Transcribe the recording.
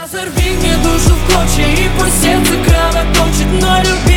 Разорви мне душу в клочья и по сердцу кровоточит, но люби